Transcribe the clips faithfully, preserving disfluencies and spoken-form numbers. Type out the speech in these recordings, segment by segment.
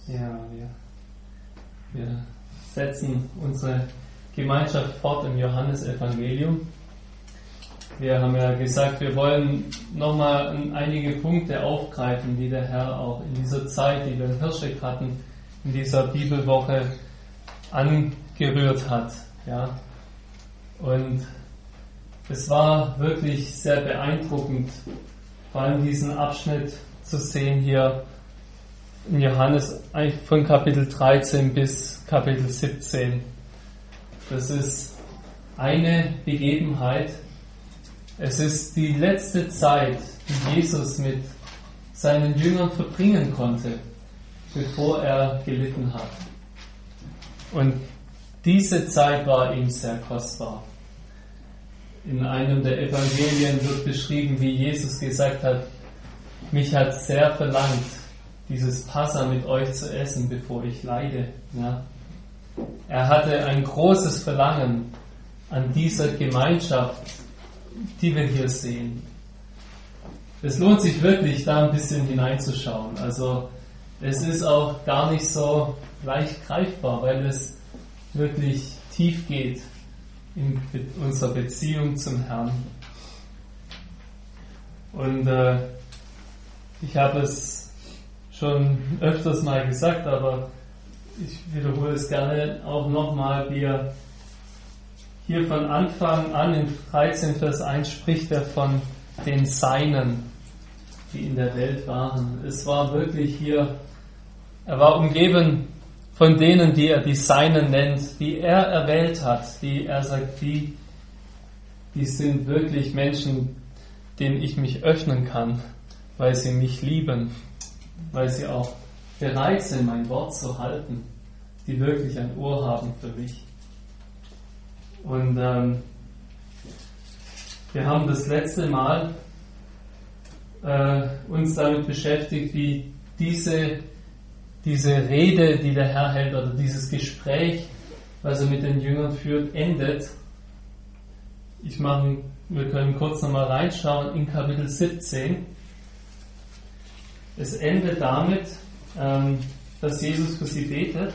Ja, wir, wir setzen unsere Gemeinschaft fort im Johannesevangelium. Wir haben ja gesagt, wir wollen nochmal einige Punkte aufgreifen, die der Herr auch in dieser Zeit, die wir in Hirschek hatten, in dieser Bibelwoche angerührt hat. Ja. Und es war wirklich sehr beeindruckend, vor allem diesen Abschnitt zu sehen hier in Johannes von Kapitel dreizehn bis Kapitel siebzehn. Das ist eine Begebenheit. Es ist die letzte Zeit, die Jesus mit seinen Jüngern verbringen konnte, bevor er gelitten hat. Und diese Zeit war ihm sehr kostbar. In einem der Evangelien wird beschrieben, wie Jesus gesagt hat, mich hat sehr verlangt, dieses Passa mit euch zu essen, bevor ich leide. Ja. Er hatte ein großes Verlangen an dieser Gemeinschaft, die wir hier sehen. Es lohnt sich wirklich, da ein bisschen hineinzuschauen. Also es ist auch gar nicht so leicht greifbar, weil es wirklich tief geht in unserer Beziehung zum Herrn. Und äh, ich habe es schon öfters mal gesagt, aber ich wiederhole es gerne auch nochmal. Wir hier von Anfang an in dreizehn Vers eins spricht er von den Seinen, die in der Welt waren. Es war wirklich hier, er war umgeben von denen, die er die Seinen nennt, die er erwählt hat, die er sagt, die, die sind wirklich Menschen, denen ich mich öffnen kann, weil sie mich lieben, weil sie auch bereit sind, mein Wort zu halten, die wirklich ein Ohr haben für mich. Und ähm, wir haben das letzte Mal äh, uns damit beschäftigt, wie diese, diese Rede, die der Herr hält, oder dieses Gespräch, was er mit den Jüngern führt, endet. Ich mache, wir können kurz nochmal reinschauen in Kapitel siebzehn. Es endet damit, ähm, dass Jesus für sie betet.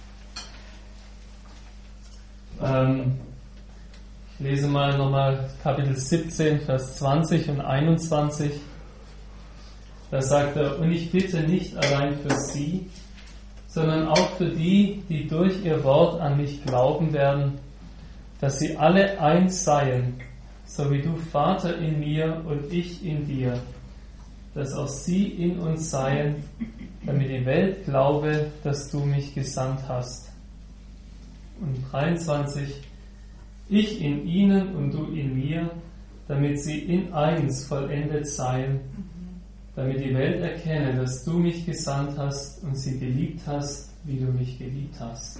Ähm, ich lese mal nochmal Kapitel siebzehn, Vers zwanzig und einundzwanzig. Da sagt er, und ich bitte nicht allein für sie, sondern auch für die, die durch ihr Wort an mich glauben werden, dass sie alle eins seien, so wie du, Vater, in mir und ich in dir, dass auch sie in uns seien, damit die Welt glaube, dass du mich gesandt hast. Und dreiundzwanzig, ich in ihnen und du in mir, damit sie in eins vollendet seien, damit die Welt erkenne, dass du mich gesandt hast und sie geliebt hast, wie du mich geliebt hast.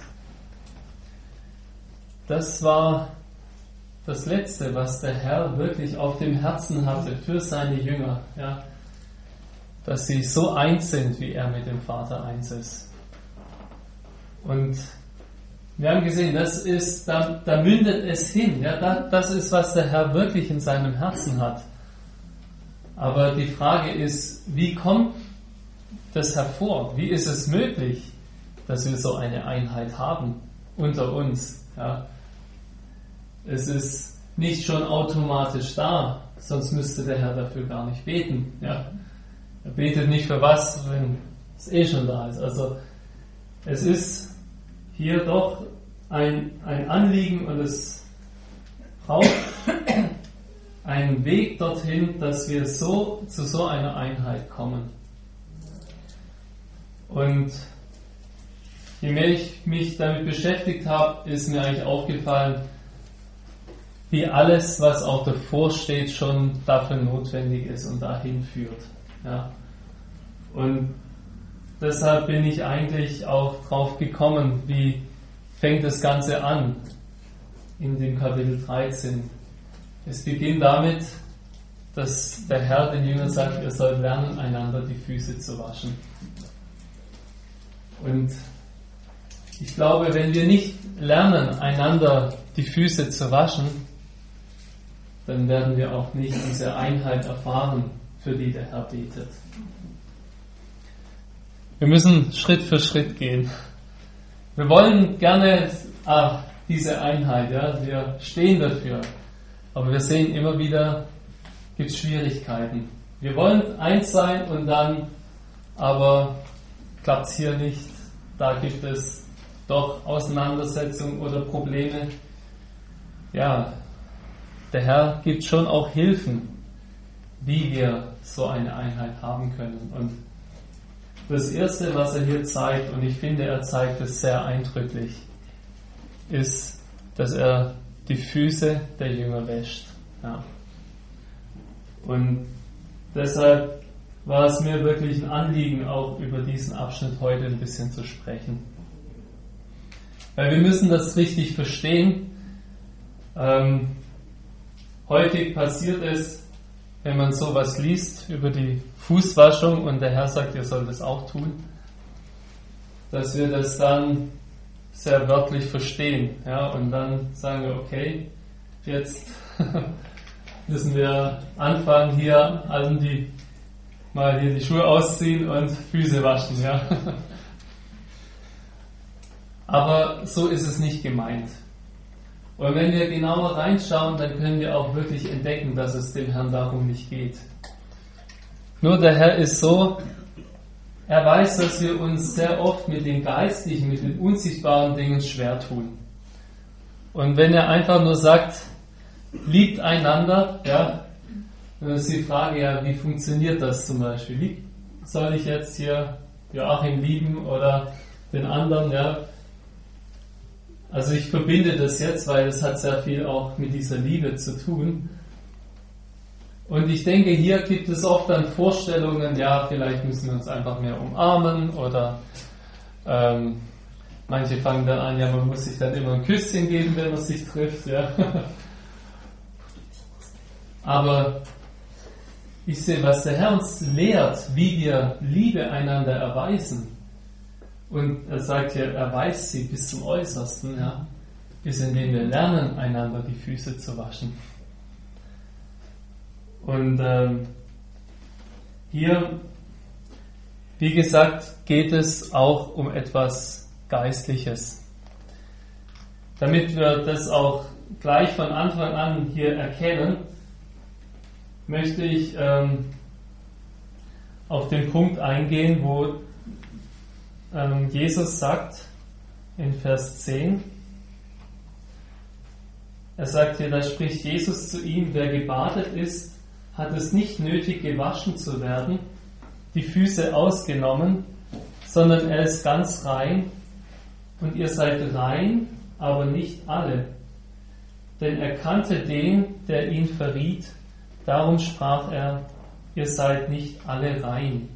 Das war das Letzte, was der Herr wirklich auf dem Herzen hatte für seine Jünger, ja, dass sie so eins sind, wie er mit dem Vater eins ist. Und wir haben gesehen, das ist, da, da mündet es hin, ja, da, das ist, was der Herr wirklich in seinem Herzen hat. Aber die Frage ist, wie kommt das hervor? Wie ist es möglich, dass wir so eine Einheit haben unter uns? Ja? Es ist nicht schon automatisch da, sonst müsste der Herr dafür gar nicht beten. Ja? Er betet nicht für was, wenn es eh schon da ist. Also es ist hier doch ein, ein Anliegen und es braucht einen Weg dorthin, dass wir so zu so einer Einheit kommen. Und je mehr ich mich damit beschäftigt habe, ist mir eigentlich aufgefallen, wie alles, was auch davor steht, schon dafür notwendig ist und dahin führt. Ja. Und deshalb bin ich eigentlich auch drauf gekommen, wie fängt das Ganze an in dem Kapitel dreizehn. Es beginnt damit, dass der Herr den Jüngern sagt, ihr sollt lernen, einander die Füße zu waschen. Und ich glaube, wenn wir nicht lernen, einander die Füße zu waschen, dann werden wir auch nicht diese Einheit erfahren, für die der Herr betet. Wir müssen Schritt für Schritt gehen. Wir wollen gerne ah, diese Einheit, ja, wir stehen dafür. Aber wir sehen immer wieder, gibt es Schwierigkeiten. Wir wollen eins sein und dann, aber klappt es hier nicht. Da gibt es doch Auseinandersetzungen oder Probleme. Ja, der Herr gibt schon auch Hilfen, wie wir so eine Einheit haben können. Und das Erste, was er hier zeigt, und ich finde, er zeigt es sehr eindrücklich, ist, dass er die Füße der Jünger wäscht. Ja. Und deshalb war es mir wirklich ein Anliegen, auch über diesen Abschnitt heute ein bisschen zu sprechen. Weil wir müssen das richtig verstehen. Ähm, häufig passiert es, wenn man sowas liest über die Fußwaschung und der Herr sagt, ihr sollt es auch tun, dass wir das dann sehr wörtlich verstehen. Ja, und dann sagen wir, okay, jetzt müssen wir anfangen, hier allen die mal hier die Schuhe ausziehen und Füße waschen. Ja. Aber so ist es nicht gemeint. Und wenn wir genauer reinschauen, dann können wir auch wirklich entdecken, dass es dem Herrn darum nicht geht. Nur der Herr ist so, er weiß, dass wir uns sehr oft mit den geistlichen, mit den unsichtbaren Dingen schwer tun. Und wenn er einfach nur sagt, liebt einander, ja, dann ist die Frage, ja, wie funktioniert das zum Beispiel? Soll ich jetzt hier Joachim lieben oder den anderen, ja? Also ich verbinde das jetzt, weil es hat sehr viel auch mit dieser Liebe zu tun. Und ich denke, hier gibt es oft dann Vorstellungen, ja, vielleicht müssen wir uns einfach mehr umarmen oder ähm, manche fangen dann an, ja, man muss sich dann immer ein Küsschen geben, wenn man sich trifft, ja. Aber ich sehe, was der Herr uns lehrt, wie wir Liebe einander erweisen. Und er sagt ja, er weiß sie bis zum Äußersten, ja, ist, indem wir lernen, einander die Füße zu waschen. Und ähm, hier, wie gesagt, geht es auch um etwas Geistliches. Damit wir das auch gleich von Anfang an hier erkennen, möchte ich ähm, auf den Punkt eingehen, wo ähm, Jesus sagt in Vers zehn, er sagt hier, da spricht Jesus zu ihm, wer gebadet ist, hat es nicht nötig, gewaschen zu werden, die Füße ausgenommen, sondern er ist ganz rein, und ihr seid rein, aber nicht alle. Denn er kannte den, der ihn verriet, darum sprach er, ihr seid nicht alle rein.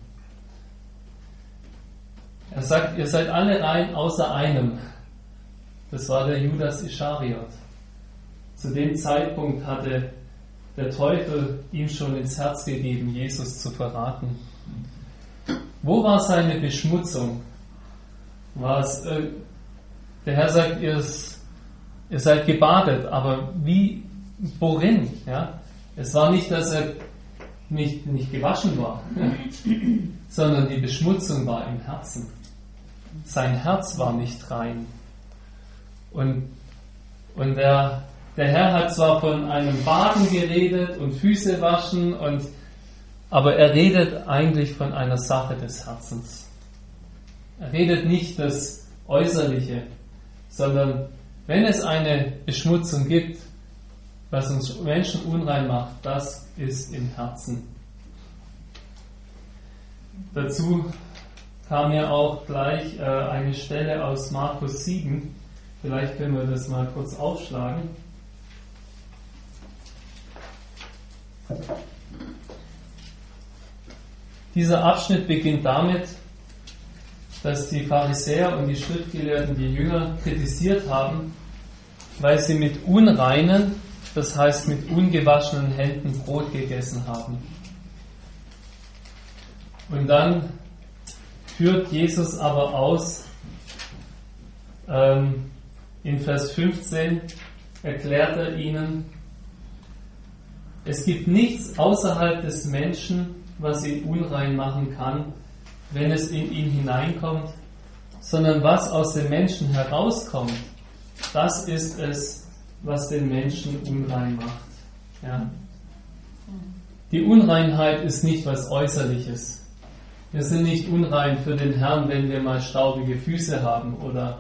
Er sagt, ihr seid alle rein, außer einem. Das war der Judas Ischariot. Zu dem Zeitpunkt hatte der Teufel ihm schon ins Herz gegeben, Jesus zu verraten. Wo war seine Beschmutzung? War es, äh, der Herr sagt, ihr, ihr seid gebadet, aber wie, worin? Ja? Es war nicht, dass er nicht, nicht gewaschen war, sondern die Beschmutzung war im Herzen. Sein Herz war nicht rein. Und, und der, der Herr hat zwar von einem Baden geredet und Füße waschen, und, aber er redet eigentlich von einer Sache des Herzens. Er redet nicht das Äußerliche, sondern wenn es eine Beschmutzung gibt, was uns Menschen unrein macht, das ist im Herzen. Dazu kam ja auch gleich äh, eine Stelle aus Markus sieben. Vielleicht können wir das mal kurz aufschlagen. Dieser Abschnitt beginnt damit, dass die Pharisäer und die Schriftgelehrten die Jünger kritisiert haben, weil sie mit unreinen, das heißt mit ungewaschenen Händen Brot gegessen haben. Und dann führt Jesus aber aus, ähm, in Vers fünfzehn erklärt er ihnen, es gibt nichts außerhalb des Menschen, was ihn unrein machen kann, wenn es in ihn hineinkommt, sondern was aus dem Menschen herauskommt, das ist es, was den Menschen unrein macht. Ja. Die Unreinheit ist nicht was Äußerliches. Wir sind nicht unrein für den Herrn, wenn wir mal staubige Füße haben oder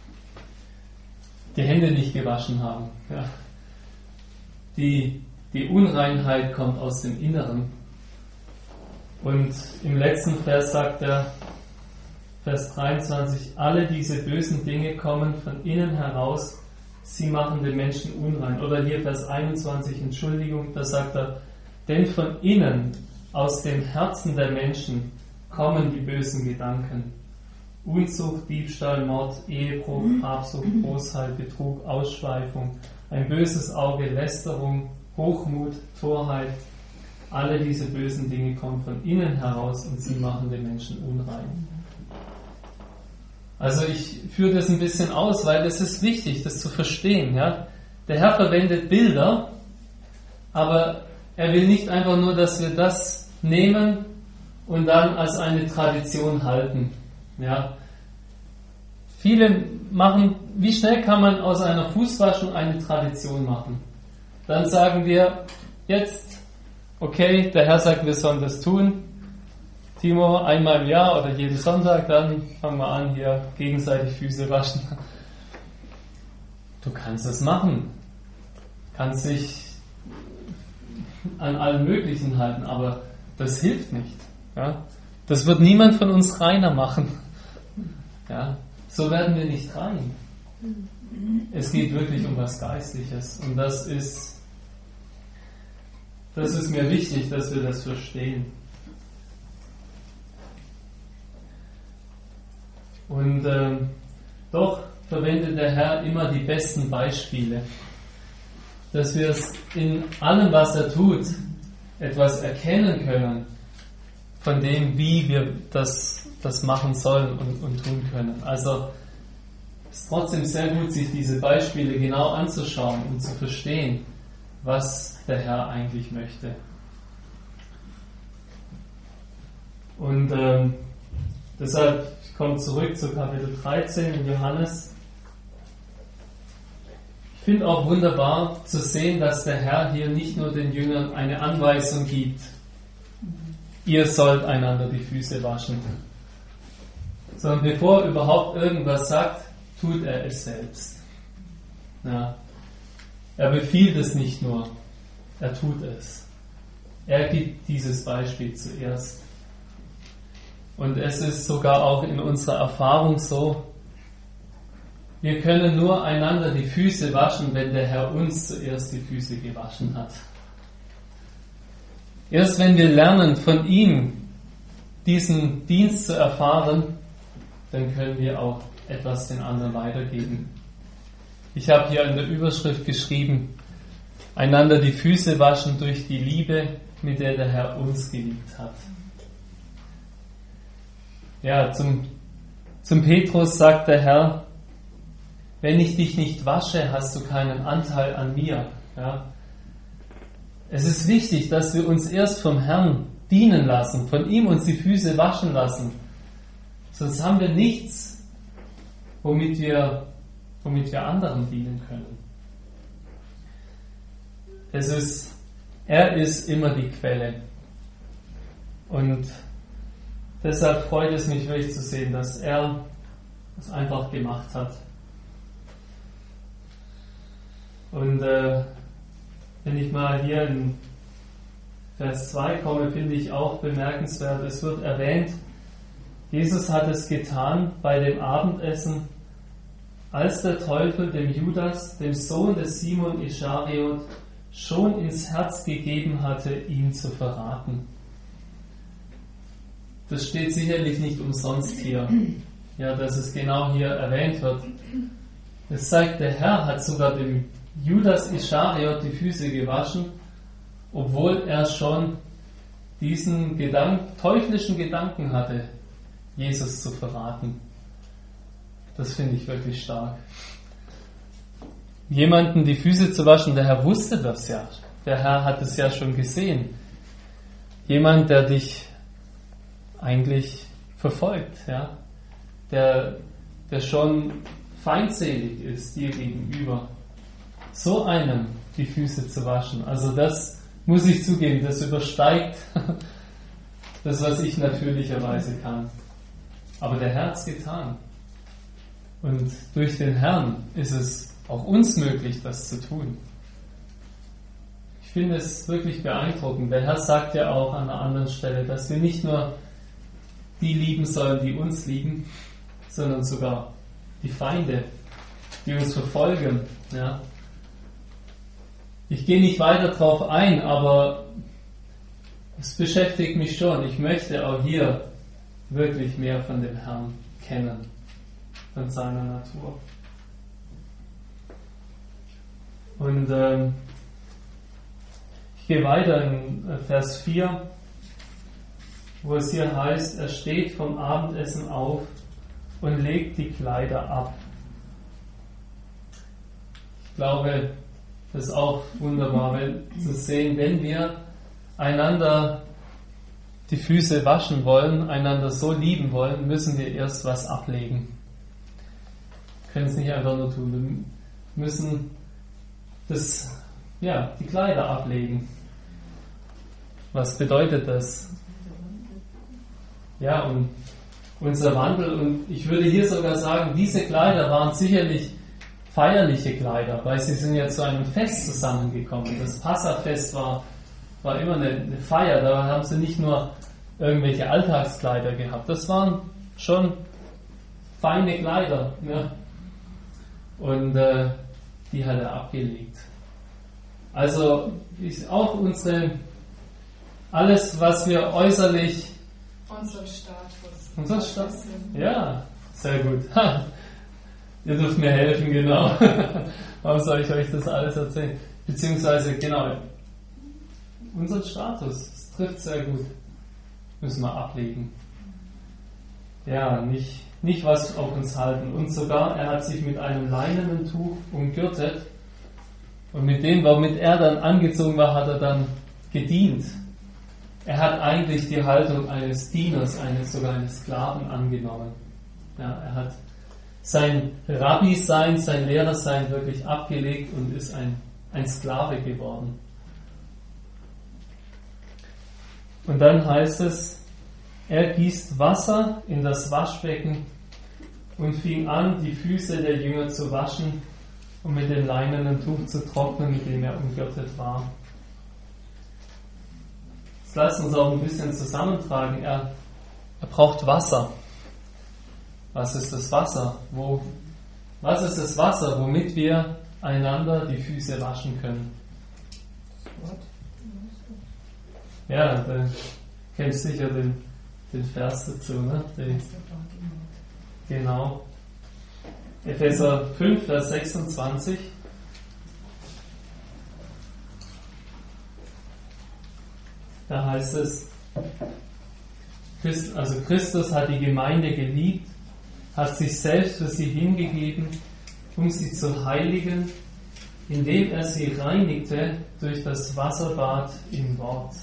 die Hände nicht gewaschen haben. Ja. Die, die Unreinheit kommt aus dem Inneren. Und im letzten Vers sagt er, Vers dreiundzwanzig, alle diese bösen Dinge kommen von innen heraus, sie machen den Menschen unrein. Oder hier Vers einundzwanzig, Entschuldigung, da sagt er, denn von innen, aus dem Herzen der Menschen, kommen die bösen Gedanken. Unzucht, Diebstahl, Mord, Ehebruch, Habsucht, Bosheit, Betrug, Ausschweifung, ein böses Auge, Lästerung, Hochmut, Torheit. Alle diese bösen Dinge kommen von innen heraus und sie machen den Menschen unrein. Also ich führe das ein bisschen aus, weil es ist wichtig, das zu verstehen. Ja? Der Herr verwendet Bilder, aber er will nicht einfach nur, dass wir das nehmen und dann als eine Tradition halten. Ja? Viele machen, wie schnell kann man aus einer Fußwaschung eine Tradition machen? Dann sagen wir, jetzt, okay, der Herr sagt, wir sollen das tun. Timo, einmal im Jahr oder jeden Sonntag, dann fangen wir an, hier gegenseitig Füße waschen. Du kannst es machen. Kannst dich an allen Möglichen halten, aber das hilft nicht. Ja? Das wird niemand von uns reiner machen. Ja? So werden wir nicht rein. Es geht wirklich um was Geistliches. Und das ist, das ist mir wichtig, dass wir das verstehen. Und äh, doch verwendet der Herr immer die besten Beispiele, dass wir es in allem, was er tut, etwas erkennen können von dem, wie wir das, das machen sollen und, und tun können. Also es ist trotzdem sehr gut, sich diese Beispiele genau anzuschauen und zu verstehen, was der Herr eigentlich möchte. Und ähm, deshalb, ich komme zurück zu Kapitel dreizehn in Johannes. Ich finde auch wunderbar zu sehen, dass der Herr hier nicht nur den Jüngern eine Anweisung gibt, ihr sollt einander die Füße waschen, sondern bevor er überhaupt irgendwas sagt, tut er es selbst. Ja. Er befiehlt es nicht nur, er tut es. Er gibt dieses Beispiel zuerst. Und es ist sogar auch in unserer Erfahrung so, wir können nur einander die Füße waschen, wenn der Herr uns zuerst die Füße gewaschen hat. Erst wenn wir lernen, von ihm diesen Dienst zu erfahren, dann können wir auch etwas den anderen weitergeben. Ich habe hier in der Überschrift geschrieben, einander die Füße waschen durch die Liebe, mit der der Herr uns geliebt hat. Ja, zum, zum Petrus sagt der Herr, wenn ich dich nicht wasche, hast du keinen Anteil an mir. Ja. Es ist wichtig, dass wir uns erst vom Herrn dienen lassen, von ihm uns die Füße waschen lassen. Sonst haben wir nichts, womit wir, womit wir anderen dienen können. Es ist, er ist immer die Quelle. Und deshalb freut es mich wirklich zu sehen, dass er es einfach gemacht hat. Und äh, wenn ich mal hier in Vers zwei komme, finde ich auch bemerkenswert, es wird erwähnt, Jesus hat es getan bei dem Abendessen, als der Teufel dem Judas, dem Sohn des Simon Ischariot, schon ins Herz gegeben hatte, ihn zu verraten. Das steht sicherlich nicht umsonst hier, ja, dass es genau hier erwähnt wird. Es zeigt, der Herr hat sogar dem Judas Ischariot die Füße gewaschen, obwohl er schon diesen Gedank, teuflischen Gedanken hatte, Jesus zu verraten. Das finde ich wirklich stark. Jemanden die Füße zu waschen, der Herr wusste das ja. Der Herr hat es ja schon gesehen. Jemand, der dich eigentlich verfolgt, ja, der, der schon feindselig ist dir gegenüber, so einem die Füße zu waschen. Also das muss ich zugeben, das übersteigt das, was ich natürlicherweise kann. Aber der Herr hat es getan. Und durch den Herrn ist es auch uns möglich, das zu tun. Ich finde es wirklich beeindruckend. Der Herr sagt ja auch an einer anderen Stelle, dass wir nicht nur die lieben sollen, die uns lieben, sondern sogar die Feinde, die uns verfolgen. Ja. Ich gehe nicht weiter darauf ein, aber es beschäftigt mich schon. Ich möchte auch hier wirklich mehr von dem Herrn kennen, von seiner Natur. Und ähm, ich gehe weiter in Vers vier, wo es hier heißt, er steht vom Abendessen auf und legt die Kleider ab. Ich glaube, das ist auch wunderbar, wenn, zu sehen, wenn wir einander die Füße waschen wollen, einander so lieben wollen, müssen wir erst was ablegen. Wir können es nicht einfach nur tun. Wir müssen das, ja, die Kleider ablegen. Was bedeutet das? Ja, und unser Wandel, und ich würde hier sogar sagen, diese Kleider waren sicherlich feierliche Kleider, weil sie sind ja zu einem Fest zusammengekommen. Das Passafest war, war immer eine, eine Feier, da haben sie nicht nur irgendwelche Alltagskleider gehabt, das waren schon feine Kleider. Ja. Und äh, die hat er abgelegt. Also ist auch unsere, alles was wir äußerlich... Unser Status. Unser Status? Ja, sehr gut. Ihr dürft mir helfen, genau. Warum soll ich euch das alles erzählen? Beziehungsweise, genau, unseren Status, das trifft sehr gut. Müssen wir ablegen. Ja, nicht, nicht was auf uns halten. Und sogar, er hat sich mit einem leinenen Tuch umgürtet. Und mit dem, womit er dann angezogen war, hat er dann gedient. Er hat eigentlich die Haltung eines Dieners, eines sogar eines Sklaven angenommen. Ja, er hat sein Rabbi-Sein, sein Lehrer-Sein wirklich abgelegt und ist ein, ein Sklave geworden. Und dann heißt es, er gießt Wasser in das Waschbecken und fing an, die Füße der Jünger zu waschen und mit dem leinenen Tuch zu trocknen, mit dem er umgürtet war. Jetzt lasst uns auch ein bisschen zusammentragen. Er, er braucht Wasser. Was ist das Wasser? Wo, was ist das Wasser, womit wir einander die Füße waschen können? Ja, du kennst sicher den, den Vers dazu, ne? Den, genau. Epheser fünf, Vers sechsundzwanzig. Da heißt es, Christ, also Christus hat die Gemeinde geliebt, hat sich selbst für sie hingegeben, um sie zu heiligen, indem er sie reinigte durch das Wasserbad im Wort.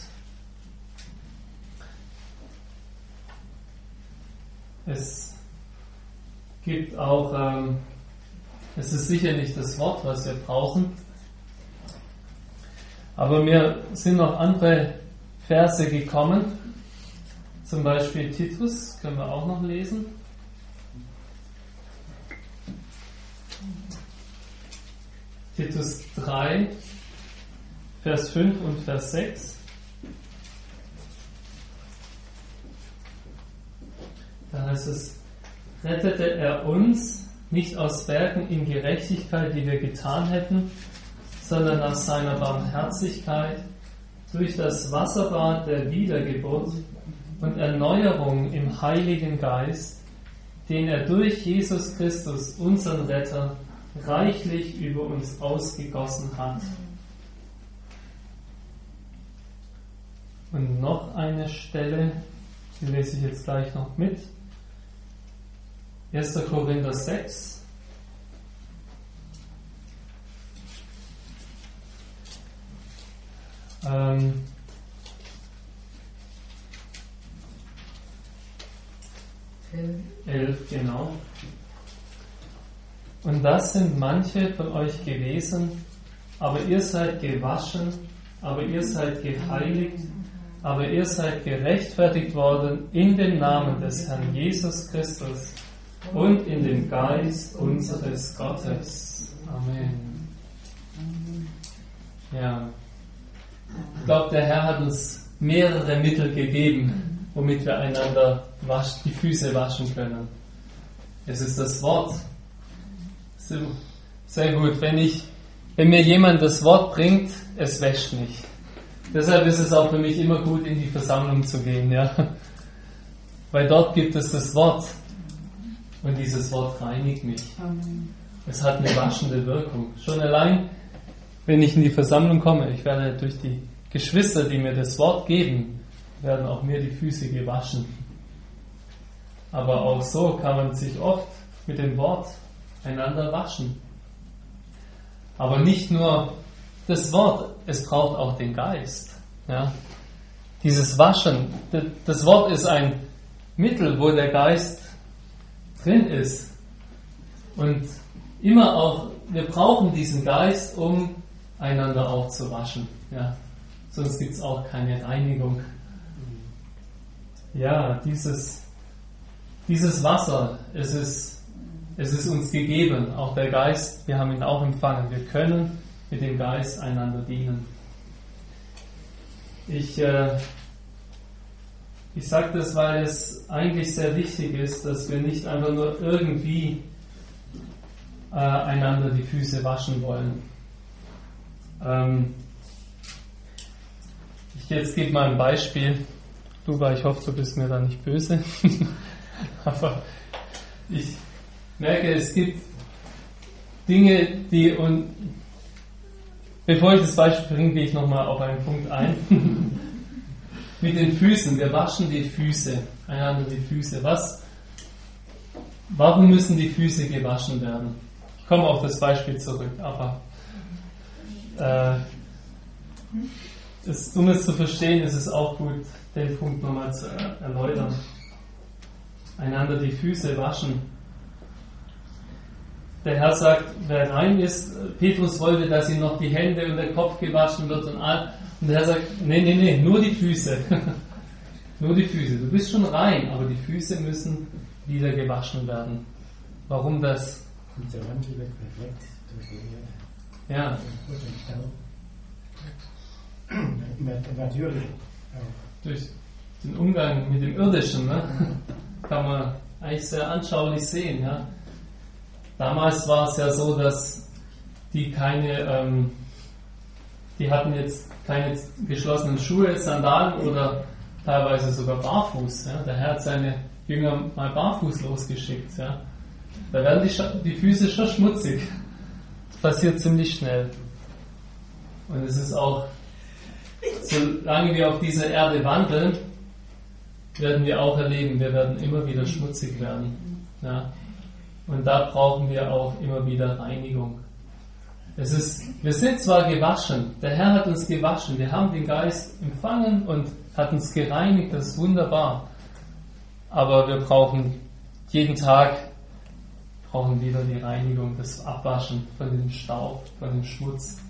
Es gibt auch, ähm, es ist sicher nicht das Wort, was wir brauchen, aber mir sind noch andere Verse gekommen, zum Beispiel Titus, können wir auch noch lesen. Titus drei, Vers fünf und Vers sechs. Da heißt es, rettete er uns nicht aus Werken in Gerechtigkeit, die wir getan hätten, sondern nach seiner Barmherzigkeit durch das Wasserbad der Wiedergeburt und Erneuerung im Heiligen Geist, den er durch Jesus Christus, unseren Retter, reichlich über uns ausgegossen hat. Und noch eine Stelle, die lese ich jetzt gleich noch mit. erster Korinther sechs. Ähm, elf, genau. Und das sind manche von euch gewesen, aber ihr seid gewaschen, aber ihr seid geheiligt, aber ihr seid gerechtfertigt worden in dem Namen des Herrn Jesus Christus und in dem Geist unseres Gottes. Amen. Ja. Ich glaube, der Herr hat uns mehrere Mittel gegeben, womit wir einander wasch, die Füße waschen können. Es ist das Wort. Sehr gut. Wenn ich, wenn mir jemand das Wort bringt, es wäscht mich. Deshalb ist es auch für mich immer gut, in die Versammlung zu gehen, ja. Weil dort gibt es das Wort. Und dieses Wort reinigt mich. Es hat eine waschende Wirkung. Schon allein, wenn ich in die Versammlung komme, ich werde durch die Geschwister, die mir das Wort geben, werden auch mir die Füße gewaschen. Aber auch so kann man sich oft mit dem Wort einander waschen. Aber nicht nur das Wort, es braucht auch den Geist. Ja? Dieses Waschen, das Wort ist ein Mittel, wo der Geist drin ist. Und immer auch, wir brauchen diesen Geist, um einander auch zu waschen. Ja? Sonst gibt es auch keine Reinigung. Ja, dieses, dieses Wasser, es ist Es ist uns gegeben, auch der Geist, wir haben ihn auch empfangen. Wir können mit dem Geist einander dienen. Ich, äh, ich sage das, weil es eigentlich sehr wichtig ist, dass wir nicht einfach nur irgendwie äh, einander die Füße waschen wollen. Ähm, ich jetzt gebe mal ein Beispiel. Luba, ich hoffe, du bist mir da nicht böse. Aber ich merke, es gibt Dinge, die, und bevor ich das Beispiel bringe, gehe ich nochmal auf einen Punkt ein. Mit den Füßen, wir waschen die Füße, einander die Füße. Was? Warum müssen die Füße gewaschen werden? Ich komme auf das Beispiel zurück, aber äh, das, um es zu verstehen, ist es auch gut, den Punkt nochmal zu erläutern. Einander die Füße waschen. Der Herr sagt, wer rein ist, Petrus wollte, dass ihm noch die Hände und der Kopf gewaschen wird und all. Und der Herr sagt, nee, nee, nee, nur die Füße. Nur die Füße. Du bist schon rein, aber die Füße müssen wieder gewaschen werden. Warum das? Und der Wandel wird perfekt durch die Ja. Natürlich. Durch den Umgang mit dem Irdischen, ne? Kann man eigentlich sehr anschaulich sehen, ja. Damals war es ja so, dass die keine, ähm, die hatten jetzt keine geschlossenen Schuhe, Sandalen oder teilweise sogar barfuß. Ja. Der Herr hat seine Jünger mal barfuß losgeschickt. Ja. Da werden die, die Füße schon schmutzig. Das passiert ziemlich schnell. Und es ist auch, solange wir auf dieser Erde wandeln, werden wir auch erleben, wir werden immer wieder schmutzig werden. Ja. Und da brauchen wir auch immer wieder Reinigung. Es ist, wir sind zwar gewaschen, der Herr hat uns gewaschen, wir haben den Geist empfangen und hat uns gereinigt, das ist wunderbar. Aber wir brauchen jeden Tag brauchen wieder die Reinigung, das Abwaschen von dem Staub, von dem Schmutz.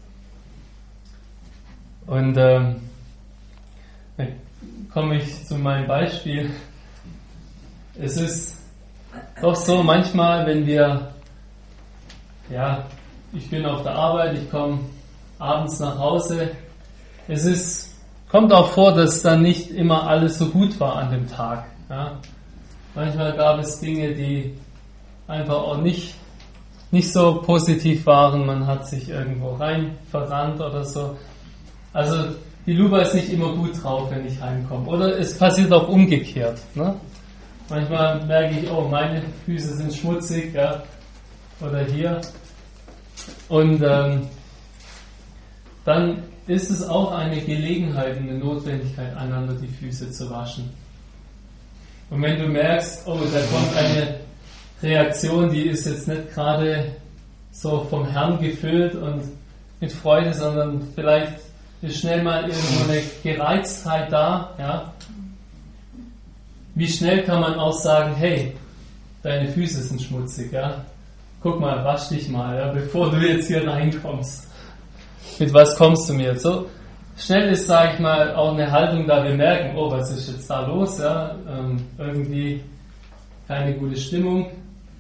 Und ähm, dann komme ich zu meinem Beispiel. Es ist doch so, manchmal, wenn wir, ja, ich bin auf der Arbeit, ich komme abends nach Hause, es ist, kommt auch vor, dass dann nicht immer alles so gut war an dem Tag. Ja. Manchmal gab es Dinge, die einfach auch nicht, nicht so positiv waren, man hat sich irgendwo rein verrannt oder so. Also die Luba ist nicht immer gut drauf, wenn ich heimkomme. Oder es passiert auch umgekehrt. Ne? Manchmal merke ich, oh, meine Füße sind schmutzig, ja, oder hier. Und ähm, dann ist es auch eine Gelegenheit und eine Notwendigkeit, einander die Füße zu waschen. Und wenn du merkst, oh, da kommt eine Reaktion, die ist jetzt nicht gerade so vom Herrn gefüllt und mit Freude, sondern vielleicht ist schnell mal irgendwo eine Gereiztheit da, ja. wie schnell kann man auch sagen, hey, deine Füße sind schmutzig, ja? Guck mal, wasch dich mal, ja, bevor du jetzt hier reinkommst. Mit was kommst du mir? So schnell ist, sage ich mal, auch eine Haltung, da wir merken, oh, was ist jetzt da los, ja? Ähm, irgendwie keine gute Stimmung.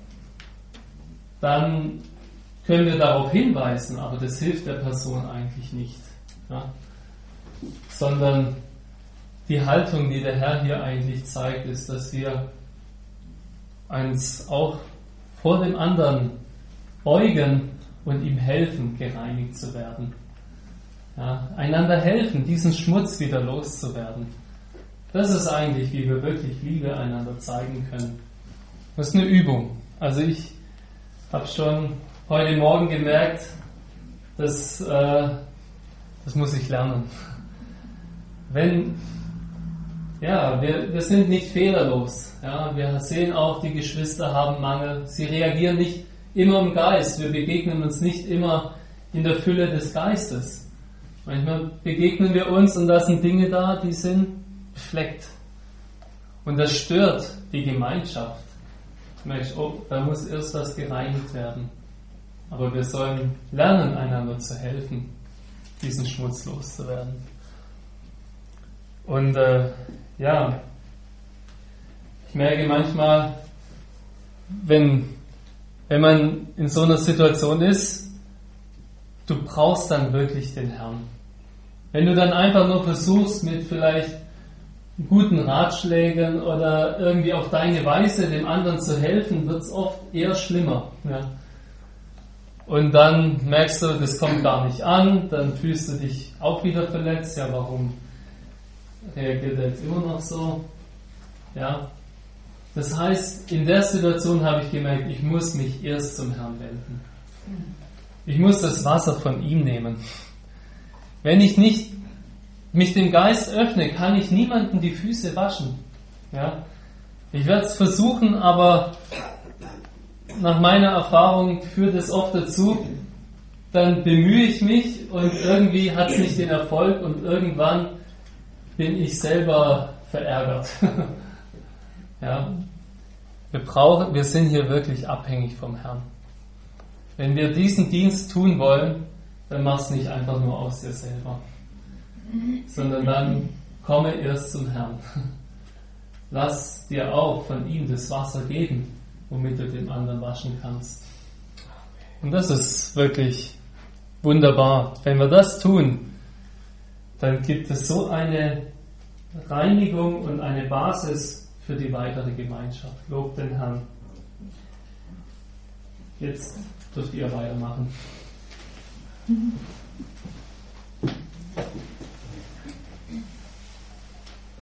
Dann können wir darauf hinweisen, aber das hilft der Person eigentlich nicht. Ja? Sondern die Haltung, die der Herr hier eigentlich zeigt, ist, dass wir uns auch vor dem anderen beugen und ihm helfen, gereinigt zu werden. Ja? Einander helfen, diesen Schmutz wieder loszuwerden. Das ist eigentlich, wie wir wirklich Liebe einander zeigen können. Das ist eine Übung. Also ich habe schon heute Morgen gemerkt, dass, äh, das muss ich lernen. Wenn, ja, wir, wir sind nicht fehlerlos. Ja, wir sehen auch, die Geschwister haben Mangel. Sie reagieren nicht immer im Geist. Wir begegnen uns nicht immer in der Fülle des Geistes. Manchmal begegnen wir uns und da sind Dinge da, die sind befleckt. Und das stört die Gemeinschaft. Du merkst, oh, da muss erst was gereinigt werden. Aber wir sollen lernen, einander zu helfen, diesen Schmutz loszuwerden. Und äh, ja, ich merke manchmal, wenn, wenn man in so einer Situation ist, du brauchst dann wirklich den Herrn. Wenn du dann einfach nur versuchst, mit vielleicht guten Ratschlägen oder irgendwie auf deine Weise dem anderen zu helfen, wird es oft eher schlimmer. Ja. Und dann merkst du, das kommt gar nicht an, dann fühlst du dich auch wieder verletzt. Ja, warum reagiert er jetzt immer noch so? Ja. Das heißt, in der Situation habe ich gemerkt, ich muss mich erst zum Herrn wenden. Ich muss das Wasser von ihm nehmen. Wenn ich nicht mich dem Geist öffne, kann ich niemandem die Füße waschen. Ja? Ich werde es versuchen, aber nach meiner Erfahrung führt es oft dazu, dann bemühe ich mich und irgendwie hat es nicht den Erfolg und irgendwann bin ich selber verärgert. Ja? Wir brauchen, wir sind hier wirklich abhängig vom Herrn. Wenn wir diesen Dienst tun wollen, dann mach es nicht einfach nur aus dir selber, sondern dann komme erst zum Herrn. Lass dir auch von ihm das Wasser geben, womit du den anderen waschen kannst. Und das ist wirklich wunderbar. Wenn wir das tun, dann gibt es so eine Reinigung und eine Basis für die weitere Gemeinschaft. Lob den Herrn. Jetzt dürft ihr weitermachen.